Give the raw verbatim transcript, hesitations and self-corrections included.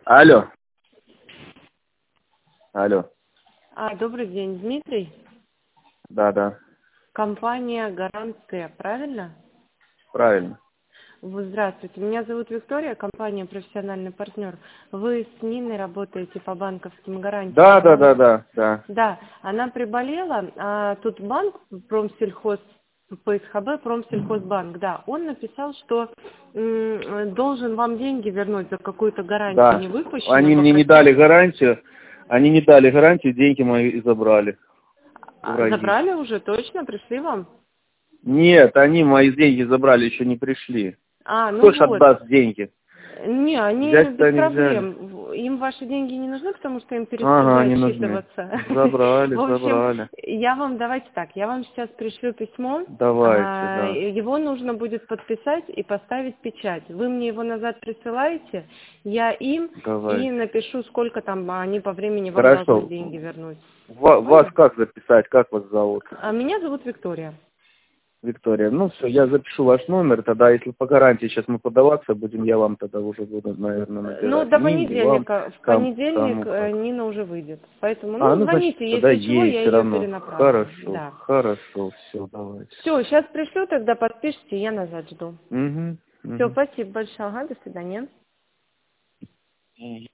Алло. Алло. А, добрый день, Дмитрий. Да, да. Компания «Гарантия», правильно? Правильно. Вы здравствуйте. Меня зовут Виктория, компания «Профессиональный партнер». Вы с Ниной работаете по банковским гарантиям. Да, да, Она, да, да, да. да, она приболела, а тут банк Промсельхоз, ПСХБ, Промсельхозбанк, да, он написал, что м, должен вам деньги вернуть за какую-то гарантию Да. не выпущенную. Они мне не Попросил. дали гарантию. Они не дали гарантию, деньги мои и забрали. А, Враги. забрали уже, точно, пришли вам? Нет, они мои деньги забрали, еще не пришли. А, Кто ну ж вот. отдаст деньги? Не, они Взять-то без они взяли. проблем. Им ваши деньги не нужны, потому что им Ага, перестали не нужны. отчитываться. Забрали, В общем, забрали. я вам, давайте так, я вам сейчас пришлю письмо. Давайте, а, да. Его нужно будет подписать и поставить печать. Вы мне его назад присылаете, я им и Давайте. напишу, сколько там они по времени вам должны Хорошо. деньги вернуть. Ва- Вас Понял? как записать? Как вас зовут? А меня зовут Виктория. Виктория. Ну все, я запишу ваш номер, тогда если по гарантии сейчас мы подаваться будем, я вам тогда уже буду, наверное, Э, Ну, набирать. до Нине, вам, понедельника. В ком, понедельник кому э, как. Нина уже выйдет. Поэтому, А, ну, ну значит, звоните, тогда если чего, ей я все ее равно. перенаправлю. Хорошо, Да. хорошо, все, давайте. Все, сейчас пришлю, тогда подпишите, я назад жду. Угу, Все, угу. спасибо большое. Ага, до свидания.